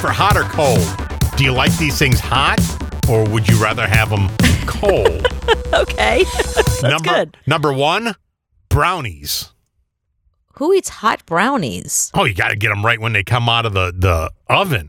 for hot or cold? Do you like these things hot, or would you rather have them cold? Okay. That's good. Number one, brownies. Who eats hot brownies? Oh, you got to get them right when they come out of the oven.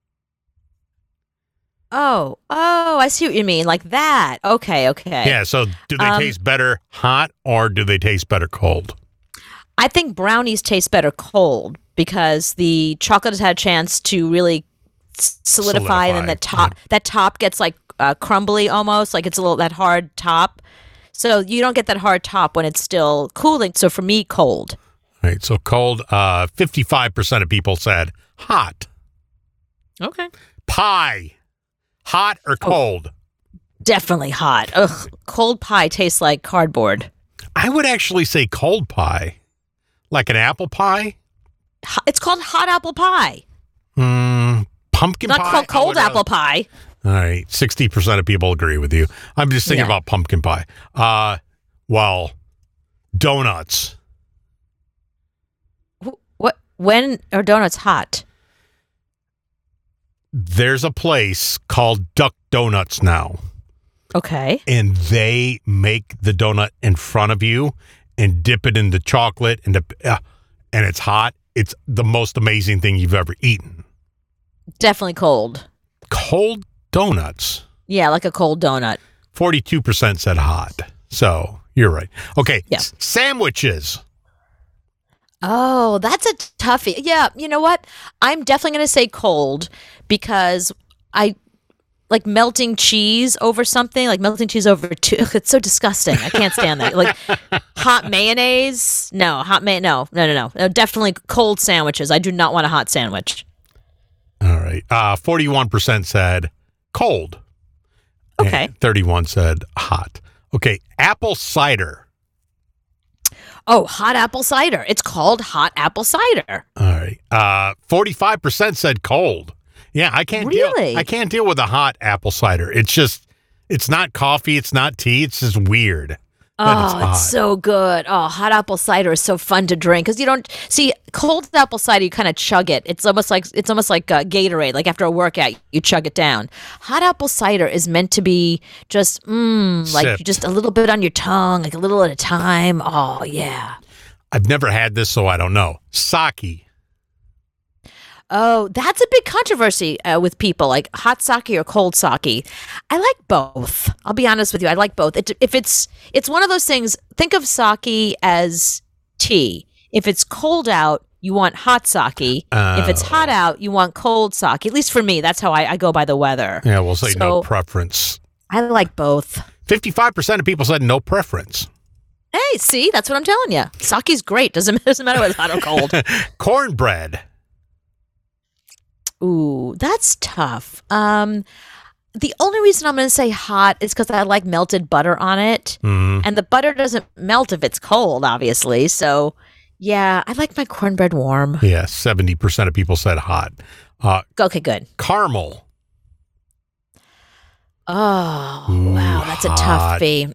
Oh, I see what you mean. Like that. Okay. Yeah, so do they taste better hot or do they taste better cold? I think brownies taste better cold because the chocolate has had a chance to really solidify. And then that top gets like crumbly almost, like it's a little that hard top. So you don't get that hard top when it's still cooling. So for me, cold. All right, so cold, 55% of people said hot. Okay. Pie. Hot or cold? Definitely hot. Ugh, cold pie tastes like cardboard. I would actually say cold pie. Like an apple pie? It's called hot apple pie. Pumpkin pie? Not called cold apple pie. All right, 60% of people agree with you. I'm just thinking about pumpkin pie. Well, donuts. What? When are donuts hot? There's a place called Duck Donuts now. Okay. And they make the donut in front of you and dip it in the chocolate and it's hot. It's the most amazing thing you've ever eaten. Definitely cold. Cold donuts. Yeah, like a cold donut. 42% said hot. So you're right. Okay. Yeah. Sandwiches. Oh, that's a toughie. Yeah, you know what? I'm definitely going to say cold because I like melting cheese over something, like melting cheese over it's so disgusting. I can't stand that. Like hot mayonnaise. No, no. Definitely cold sandwiches. I do not want a hot sandwich. All right. 41% said cold. Okay. And 31 said hot. Okay. Apple cider. Oh, hot apple cider. It's called hot apple cider. All right. 45% said cold. Yeah, I can't deal with a hot apple cider. It's not coffee, it's not tea, it's just weird. Oh, it's so good. Oh, hot apple cider is so fun to drink because you don't see cold apple cider. You kind of chug it. It's almost like Gatorade. Like after a workout, you chug it down. Hot apple cider is meant to be just like just a little bit on your tongue, like a little at a time. Oh yeah. I've never had this, so I don't know. Sake. Oh, that's a big controversy with people, like hot sake or cold sake. I like both. I'll be honest with you. I like both. It's one of those things. Think of sake as tea. If it's cold out, you want hot sake. If it's hot out, you want cold sake. At least for me, that's how I go by the weather. Yeah, we'll say no preference. I like both. 55% of people said no preference. Hey, see, that's what I'm telling you. Sake's great. Doesn't matter whether it's hot or cold. Cornbread. Ooh, that's tough. The only reason I'm going to say hot is because I like melted butter on it. Mm-hmm. And the butter doesn't melt if it's cold, obviously. So, yeah, I like my cornbread warm. Yeah, 70% of people said hot. Okay, good. Caramel. Oh, wow, that's a toughie.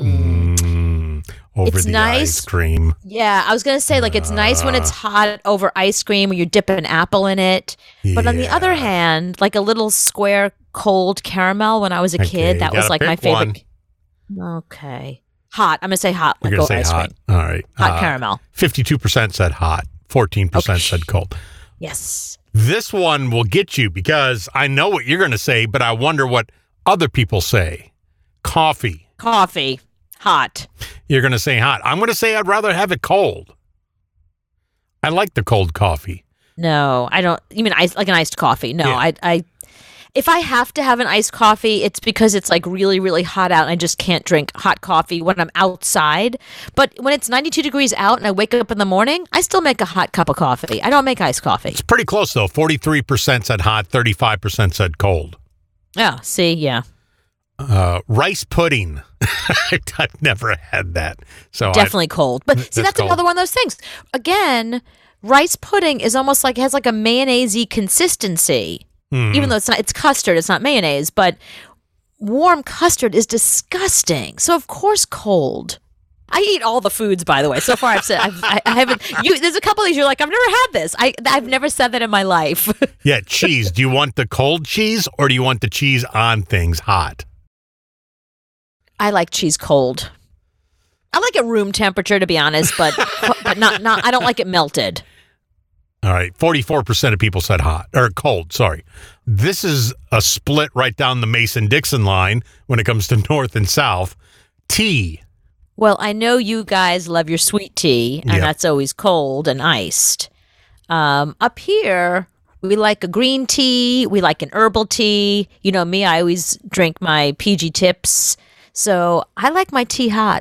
Over it's the nice. Ice cream. Yeah, I was going to say, like, it's nice when it's hot over ice cream when you dip an apple in it. But on the other hand, like a little square cold caramel when I was a kid, that was like my favorite. Okay. Hot. I'm going to say hot. You're going to say hot. All right. Hot caramel. 52% said hot. 14% said cold. Yes. This one will get you because I know what you're going to say, but I wonder what other people say. Coffee. Hot. You're going to say hot. I'm going to say I'd rather have it cold. I like the cold coffee. No, I don't. You mean like an iced coffee? No, yeah. I if I have to have an iced coffee, it's because it's like really, really hot out and I just can't drink hot coffee when I'm outside. But when it's 92 degrees out and I wake up in the morning, I still make a hot cup of coffee. I don't make iced coffee. It's pretty close, though. 43% said hot, 35% said cold. Yeah, see, yeah. Rice pudding. I've never had that. So definitely cold. But see, that's another one of those things. Again, rice pudding is almost like has like a mayonnaise-y consistency. Even though it's custard, it's not mayonnaise, but warm custard is disgusting. So of course cold. I eat all the foods, by the way. So far, I haven't. There's a couple of these you're like, I've never had this. I've never said that in my life. Yeah, cheese. Do you want the cold cheese or do you want the cheese on things hot? I like cheese cold. I like it room temperature, to be honest, but not. I don't like it melted. All right, 44% of people said hot or cold. Sorry, this is a split right down the Mason-Dixon line when it comes to North and South. Tea. Well, I know you guys love your sweet tea, and that's always cold and iced. Up here, we like a green tea. We like an herbal tea. You know me, I always drink my PG Tips. So I like my tea hot.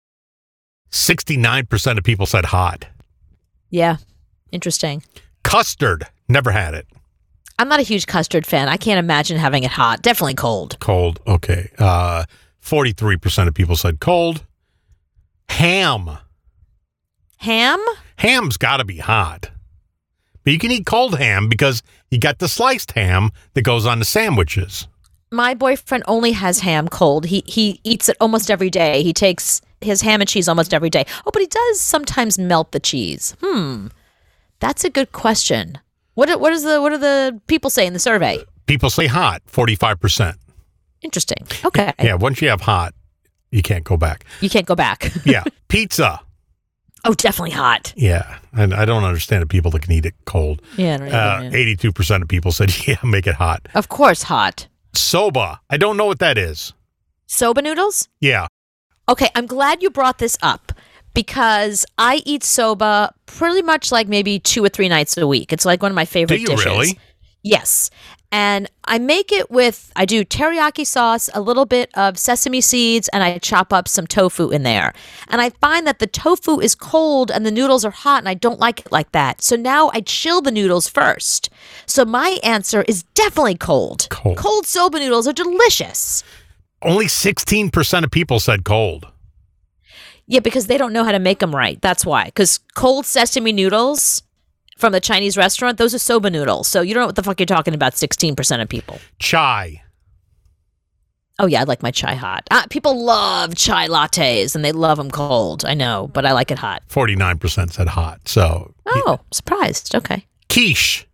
69% of people said hot. Yeah, interesting. Custard. Never had it. I'm not a huge custard fan. I can't imagine having it hot. Definitely cold. Cold. Okay. 43% of people said cold. Ham. Ham? Ham's got to be hot. But you can eat cold ham because you got the sliced ham that goes on the sandwiches. My boyfriend only has ham cold. He eats it almost every day. He takes his ham and cheese almost every day. Oh, but he does sometimes melt the cheese. That's a good question. What do the people say in the survey? People say hot, 45%. Interesting. Okay. Yeah, once you have hot, you can't go back. You can't go back. Yeah. Pizza. Oh, definitely hot. Yeah. And I don't understand the people that can eat it cold. Yeah. I don't either, 82% of people said, yeah, make it hot. Of course, hot. Soba. I don't know what that is. Soba noodles? Yeah. Okay, I'm glad you brought this up because I eat soba pretty much like maybe 2 or 3 nights a week. It's like one of my favorite dishes. Do you really? Yes. And I make it I do teriyaki sauce, a little bit of sesame seeds, and I chop up some tofu in there. And I find that the tofu is cold and the noodles are hot, and I don't like it like that. So now I chill the noodles first. So my answer is definitely cold. Cold soba noodles are delicious. Only 16% of people said cold. Yeah, because they don't know how to make them right. That's why. Because cold sesame noodles from the Chinese restaurant, those are soba noodles. So you don't know what the fuck you're talking about, 16% of people. Chai. Oh, yeah, I like my chai hot. People love chai lattes, and they love them cold. I know, but I like it hot. 49% said hot. So. Oh, surprised. Okay. Quiche.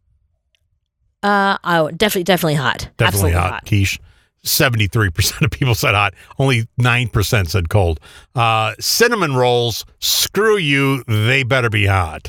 Definitely hot. Definitely Absolutely hot. Quiche. 73% of people said hot. Only 9% said cold. Cinnamon rolls, screw you, they better be hot.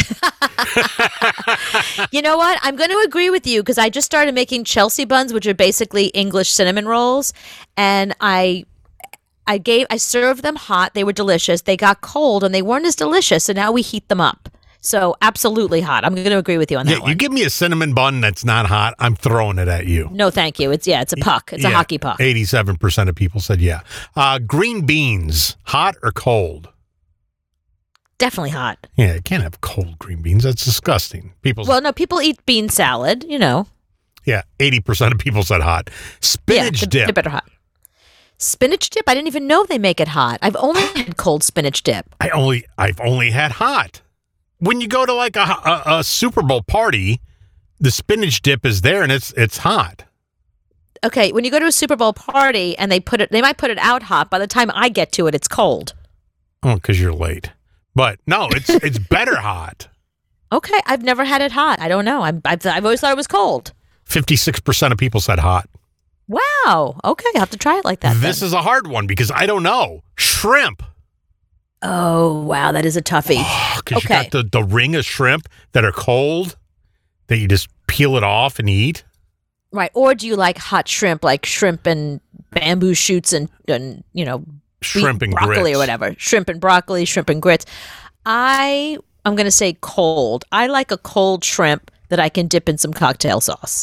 You know what? I'm going to agree with you because I just started making Chelsea buns, which are basically English cinnamon rolls, and I served them hot. They were delicious. They got cold and they weren't as delicious, so now we heat them up. So absolutely hot. I'm going to agree with you on that one. You give me a cinnamon bun that's not hot, I'm throwing it at you. No, thank you. It's a puck. It's a hockey puck. 87% of people said yeah. Green beans, hot or cold? Definitely hot. Yeah, you can't have cold green beans. That's disgusting. No, people eat bean salad, you know. Yeah, 80% of people said hot. Spinach dip. They're better hot. Spinach dip? I didn't even know they make it hot. I've only had cold spinach dip. I've only had hot. When you go to like a Super Bowl party, the spinach dip is there and it's hot. Okay, when you go to a Super Bowl party and they might put it out hot. By the time I get to it, it's cold. Oh, because you're late. But no, it's better hot. Okay, I've never had it hot. I don't know. I've always thought it was cold. 56% of people said hot. Wow. Okay, I'll have to try it like that. This is a hard one because I don't know. Shrimp. Oh, wow, that is a toughie. Because you got the ring of shrimp that are cold that you just peel it off and eat. Right. Or do you like hot shrimp, like shrimp and bamboo shoots and you know, shrimp and broccoli grits. Or whatever. Shrimp and broccoli, shrimp and grits. I'm going to say cold. I like a cold shrimp that I can dip in some cocktail sauce.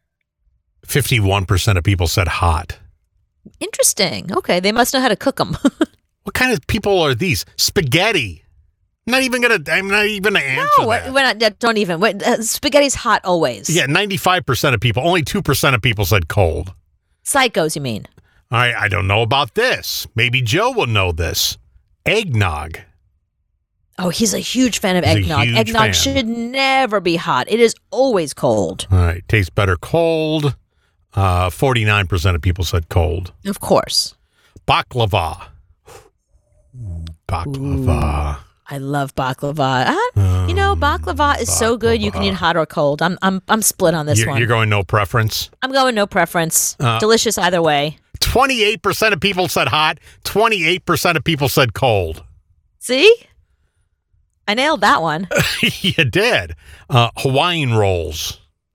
51% of people said hot. Interesting. Okay, they must know how to cook them. What kind of people are these? Spaghetti. I'm not even gonna answer that. We're not. Don't even. Spaghetti's hot always. Yeah, 95% of people. Only 2% of people said cold. Psychos, you mean? I don't know about this. Maybe Joe will know this. Eggnog. Oh, he's a huge fan of eggnog. Eggnog should never be hot. It is always cold. All right, tastes better cold. 49% of people said cold. Of course. Baklava. Baklava. I love baklava. Baklava is so good. You can eat hot or cold. I'm split on this one. You're going no preference? I'm going no preference. Delicious either way. 28% of people said hot. 28% of people said cold. See? I nailed that one. You did. Hawaiian rolls.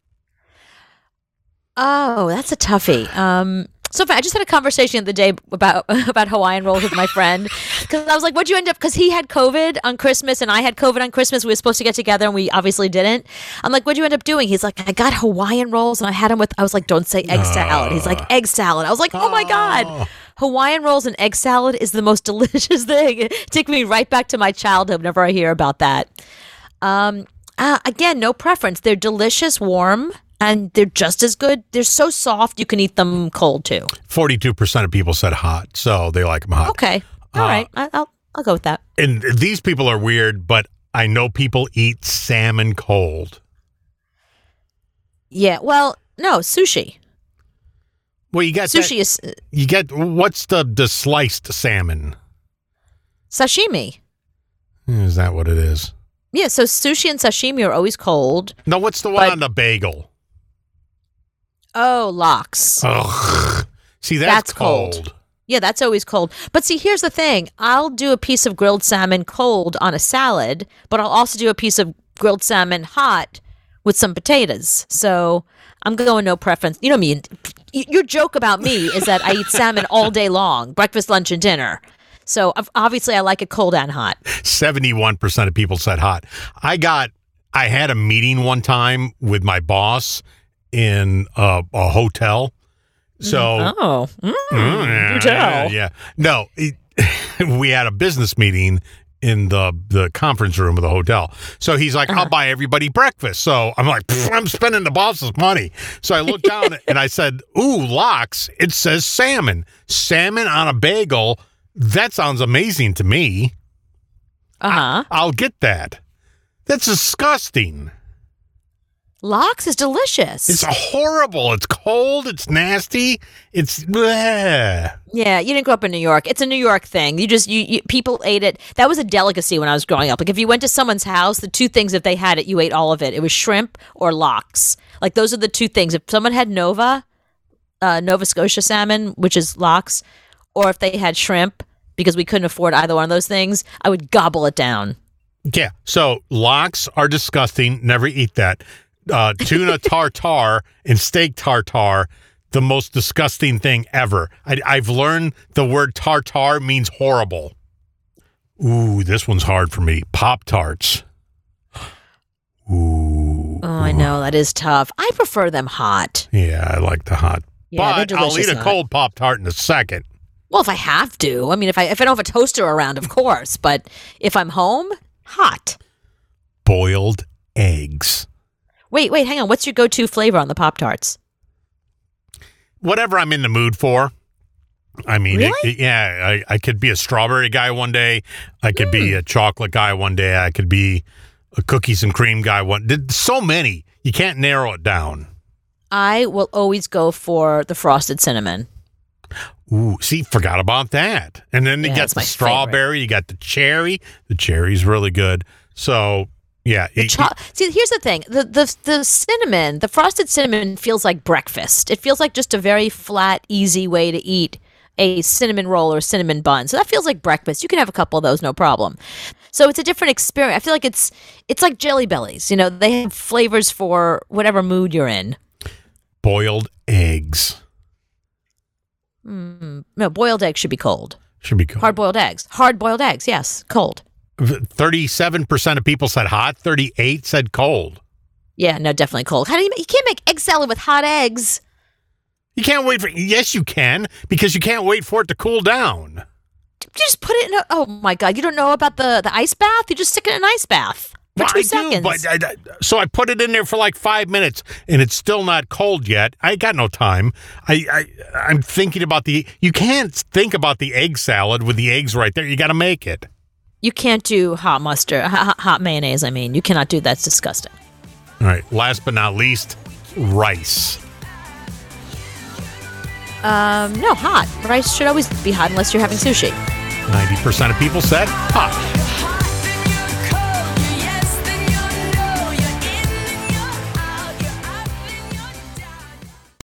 Oh, that's a toughie. So I just had a conversation the other day about Hawaiian rolls with my friend because I was like, "What'd you end up?" Because he had COVID on Christmas and I had COVID on Christmas. We were supposed to get together and we obviously didn't. I'm like, "What'd you end up doing?" He's like, "I got Hawaiian rolls and I had them with." I was like, "Don't say egg salad." He's like, "Egg salad." I was like, "Oh my god." Hawaiian rolls and egg salad is the most delicious thing. It took me right back to my childhood whenever I hear about that. Again, no preference. They're delicious, warm, and they're just as good. They're so soft, you can eat them cold, too. 42% of people said hot, so they like them hot. Okay. All right. I'll go with that. And these people are weird, but I know people eat salmon cold. Yeah, well, no, sushi. Well, you got sushi what's the sliced salmon? Sashimi. Is that what it is? Yeah, so sushi and sashimi are always cold. No, what's the one on the bagel? Oh, lox. Ugh. See, that's cold. Yeah, that's always cold. But see, here's the thing. I'll do a piece of grilled salmon cold on a salad, but I'll also do a piece of grilled salmon hot with some potatoes. So I'm going no preference. You know me. Your joke about me is that I eat salmon all day long, breakfast, lunch, and dinner. So obviously I like it cold and hot. 71% of people said hot. I had a meeting one time with my boss in a hotel. So, hotel. Yeah. No, we had a business meeting in the conference room of the hotel. So he's like, I'll buy everybody breakfast. So I'm like, I'm spending the boss's money. So I looked down and I said, ooh, lox. It says salmon. Salmon on a bagel. That sounds amazing to me. I'll get that. That's disgusting. Lox is delicious. It's horrible. It's cold. It's nasty. It's bleh. Yeah, you didn't grow up in New York. It's a New York thing. You people ate it. That was a delicacy when I was growing up. Like if you went to someone's house, the two things if they had it, you ate all of it. It was shrimp or lox. Like those are the two things. If someone had Nova Scotia salmon, which is lox, or if they had shrimp, because we couldn't afford either one of those things, I would gobble it down. Yeah. So lox are disgusting. Never eat that. Tuna tartare and steak tartare, the most disgusting thing ever. I've learned the word tartare means horrible. Ooh, this one's hard for me. Pop-Tarts. Ooh. Oh, I know. That is tough. I prefer them hot. Yeah, I like the hot. Yeah, but I'll eat a cold Pop-Tart in a second. Well, if I have to. I mean, if I don't have a toaster around, of course. But if I'm home, hot. Boiled eggs. Wait, hang on. What's your go-to flavor on the Pop-Tarts? Whatever I'm in the mood for. I mean, really? I could be a strawberry guy one day. I could be a chocolate guy one day. I could be a cookies and cream guy one. So many. You can't narrow it down. I will always go for the frosted cinnamon. Ooh, see, forgot about that. And then you got the strawberry. Favorite. You got the cherry. The cherry's really good. So... yeah. See, here's the thing. The cinnamon, the frosted cinnamon feels like breakfast. It feels like just a very flat, easy way to eat a cinnamon roll or cinnamon bun. So that feels like breakfast. You can have a couple of those, no problem. So it's a different experience. I feel like it's like Jelly Bellies. You know, they have flavors for whatever mood you're in. Boiled eggs. No, boiled eggs should be cold. Should be cold. Hard-boiled eggs. Hard-boiled eggs, yes, cold. 37% of people said hot. 38% said cold. Yeah, no, definitely cold. How do you can't make egg salad with hot eggs? You can't wait for. Yes, you can, because you can't wait for it to cool down. You just put it in. Oh my God, you don't know about the ice bath? You just stick it in an ice bath for 2 seconds. So I put it in there for like 5 minutes, and it's still not cold yet. I got no time. I'm thinking about you can't think about the egg salad with the eggs right there. You got to make it. You can't do hot mustard, hot mayonnaise. I mean, you cannot do that. It's disgusting. All right. Last but not least, rice. No, hot. Rice should always be hot unless you're having sushi. 90% of people said hot.